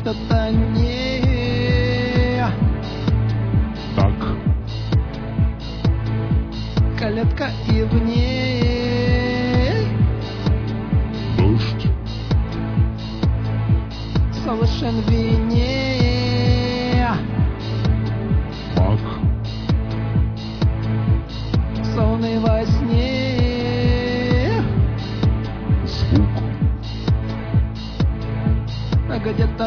что-то не так. Калитка и в ней Дождь. слышен вине. Маг. Сонный во сне. Звук. Где-то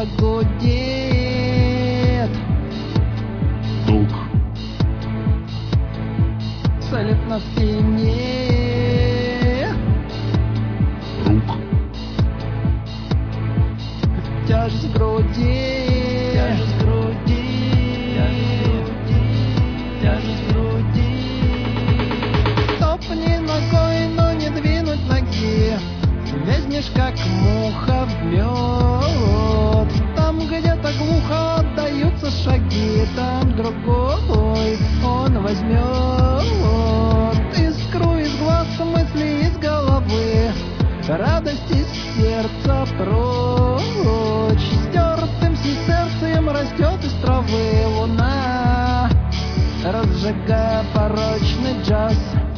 гудит Ток. солит на спине. Рук. Тяжесть в груди. Тяжесть в груди. Тяжесть в груди. Топни ногой, но не двинуть ноги. Вязнешь, как муха в мед. Там где-то глухо отдаются шаги. Там другой он возьмет искру из глаз, мысли из головы, радость из сердца прочь. Стертым сердцем растет из травы луна, разжигая порочный джаз.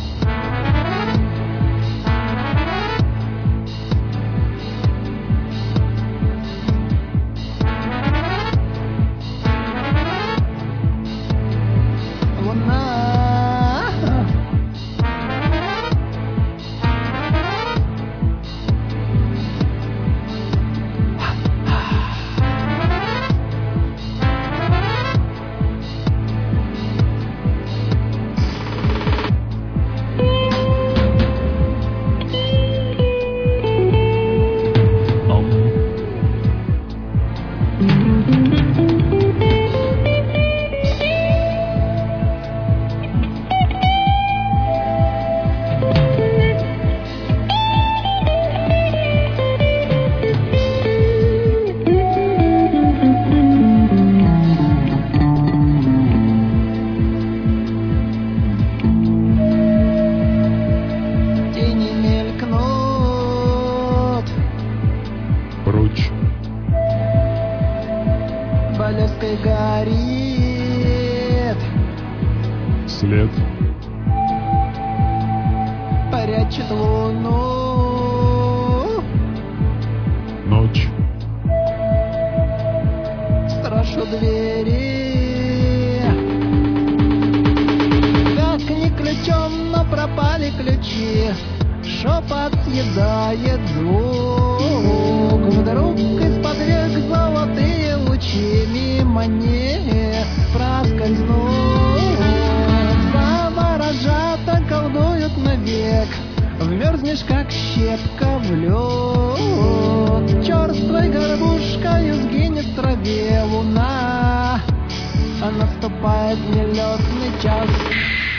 Прочь. Полевской горит След. прячет луну. Ночь. Страж у двери. Как ни ключом, но пропали ключи. Шепот съедает звук. Вдруг из-под век золотые лучи мимо не проскользнут. Заворожат, околдуют навек. Вмерзнешь, как щепка в лед. Черствой горбушкою сгинет в траве луна. А наступает нелетный час.